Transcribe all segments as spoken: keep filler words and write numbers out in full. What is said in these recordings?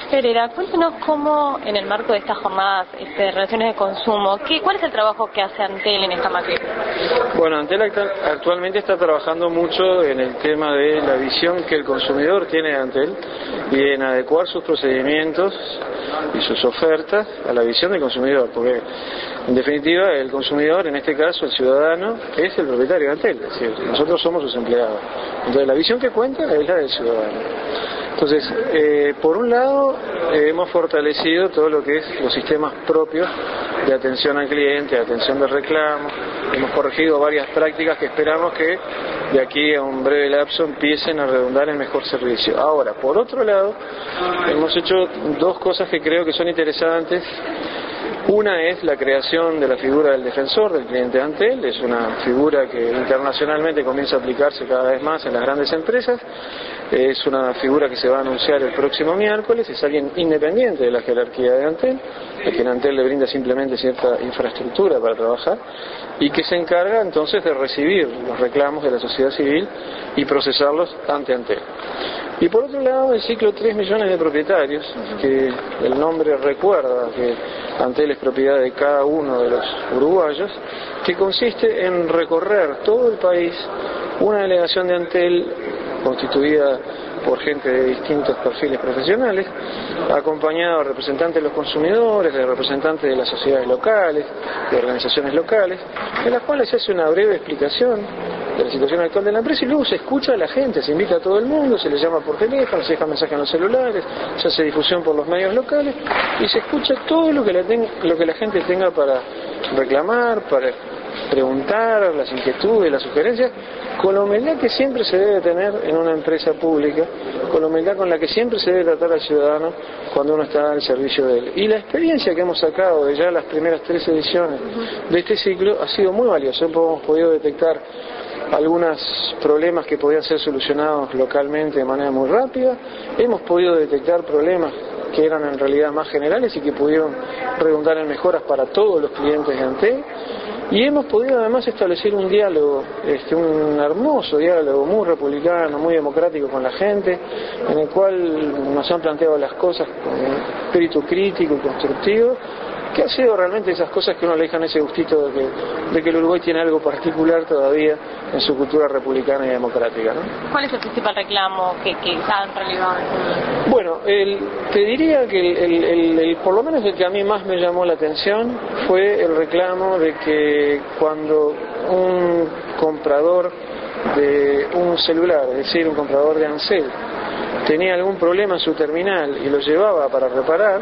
Pereira, cuéntenos cómo, en el marco de estas jornadas este, de relaciones de consumo, ¿qué, ¿cuál es el trabajo que hace Antel en esta materia? Bueno, Antel actualmente está trabajando mucho en el tema de la visión que el consumidor tiene de Antel y en adecuar sus procedimientos y sus ofertas a la visión del consumidor, porque en definitiva el consumidor, en este caso el ciudadano, es el propietario de Antel, es decir, nosotros somos sus empleados. Entonces la visión que cuenta es la del ciudadano. Entonces, eh, por un lado, eh, hemos fortalecido todo lo que es los sistemas propios de atención al cliente, de atención de reclamos, hemos corregido varias prácticas que esperamos que de aquí a un breve lapso empiecen a redundar en mejor servicio. Ahora, por otro lado, hemos hecho dos cosas que creo que son interesantes. Una es la creación de la figura del defensor del cliente Antel, es una figura que internacionalmente comienza a aplicarse cada vez más en las grandes empresas, es una figura que se va a anunciar el próximo miércoles, es alguien independiente de la jerarquía de Antel, a quien Antel le brinda simplemente cierta infraestructura para trabajar y que se encarga entonces de recibir los reclamos de la sociedad civil y procesarlos ante Antel. Y por otro lado, el ciclo tres millones de propietarios, que el nombre recuerda que Antel es propiedad de cada uno de los uruguayos, que consiste en recorrer todo el país una delegación de Antel constituida por gente de distintos perfiles profesionales, acompañado de representantes de los consumidores, de representantes de las sociedades locales, de organizaciones locales, en las cuales se hace una breve explicación de la situación actual de la empresa y luego se escucha a la gente, se invita a todo el mundo, se le llama por teléfono, se deja mensaje en los celulares, se hace difusión por los medios locales y se escucha todo lo que la, ten, lo que la gente tenga para reclamar, para preguntar, las inquietudes, las sugerencias, con la humildad que siempre se debe tener en una empresa pública, con la humildad con la que siempre se debe tratar al ciudadano cuando uno está al servicio de él. Y la experiencia que hemos sacado de ya las primeras tres ediciones de este ciclo ha sido muy valiosa. Hemos podido detectar algunos problemas que podían ser solucionados localmente de manera muy rápida, hemos podido detectar problemas que eran en realidad más generales y que pudieron redundar en mejoras para todos los clientes de Antel. Y hemos podido además establecer un diálogo, este, un hermoso diálogo muy republicano, muy democrático con la gente, en el cual nos han planteado las cosas con espíritu crítico y constructivo, que ha sido realmente esas cosas que uno le dejan ese gustito de que, de que el Uruguay tiene algo particular todavía en su cultura republicana y democrática, ¿no? ¿Cuál es el principal reclamo que, que han relevado? Bueno, el, te diría que el, el, el, el, por lo menos el que a mí más me llamó la atención fue el reclamo de que cuando un comprador de un celular, es decir, un comprador de Ansel, tenía algún problema en su terminal y lo llevaba para reparar,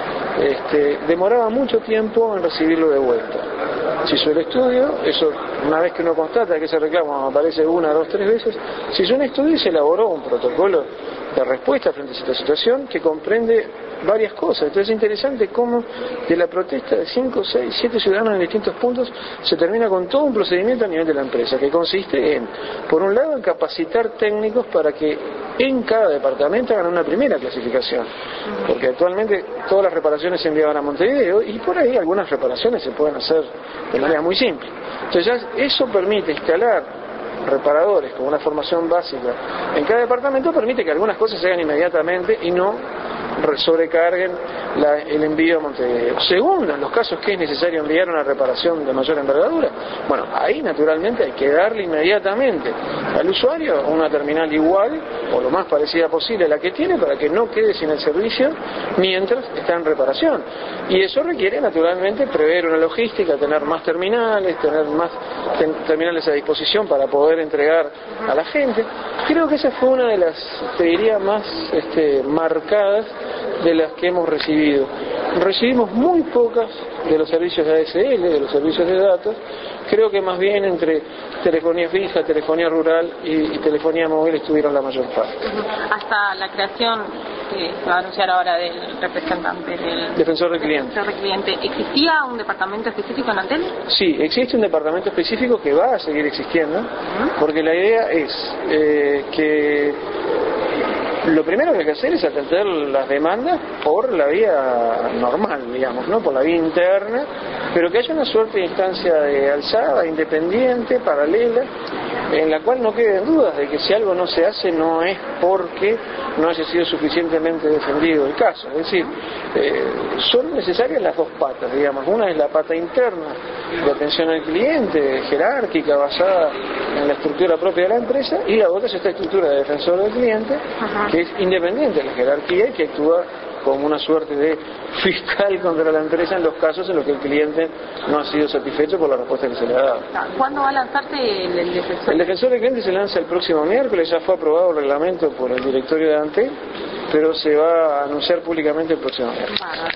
Este, demoraba mucho tiempo en recibirlo de vuelta. Se hizo el estudio, eso una vez que uno constata que ese reclamo aparece una, dos, tres veces, se hizo un estudio y se elaboró un protocolo de respuesta frente a esta situación que comprende varias cosas. Entonces es interesante cómo de la protesta de cinco, seis, siete ciudadanos en distintos puntos se termina con todo un procedimiento a nivel de la empresa que consiste en, por un lado, en capacitar técnicos para que en cada departamento hagan una primera clasificación, porque actualmente todas las reparaciones se enviaban a Montevideo y por ahí algunas reparaciones se pueden hacer de manera muy simple. Entonces ya eso permite instalar reparadores con una formación básica en cada departamento, permite que algunas cosas se hagan inmediatamente y no sobrecarguen la, el envío a Montevideo. Segundo, en los casos que es necesario enviar una reparación de mayor envergadura, bueno, ahí naturalmente hay que darle inmediatamente al usuario una terminal igual o lo más parecida posible a la que tiene para que no quede sin el servicio mientras está en reparación. Y eso requiere naturalmente prever una logística, tener más terminales, tener más ten, terminales a disposición para poder entregar a la gente. Creo que esa fue una de las, te diría, más este, marcadas de las que hemos recibido. Recibimos muy pocas de los servicios de A S L, de los servicios de datos, creo que más bien entre telefonía fija, telefonía rural y, y telefonía móvil estuvieron la mayor parte. Hasta la creación que se va a anunciar ahora del representante del defensor del cliente. Defensor del cliente, ¿existía un departamento específico en Antel? Sí, existe un departamento específico que va a seguir existiendo, porque la idea es eh, que lo primero que hay que hacer es atender las demandas por la vía normal, digamos, ¿no? Por la vía interna, pero que haya una suerte de instancia de alzada, independiente, paralela, en la cual no queden dudas de que si algo no se hace no es porque no haya sido suficientemente defendido el caso. Es decir, eh, son necesarias las dos patas, digamos. Una es la pata interna de atención al cliente, jerárquica, basada en la estructura propia de la empresa, y la otra es esta estructura de defensor del cliente, Ajá. que es independiente de la jerarquía y que actúa como una suerte de fiscal contra la empresa en los casos en los que el cliente no ha sido satisfecho por la respuesta que se le ha dado. ¿Cuándo va a lanzarse el, el defensor? El defensor del cliente se lanza el próximo miércoles, ya fue aprobado el reglamento por el directorio de Antel, pero se va a anunciar públicamente el próximo miércoles.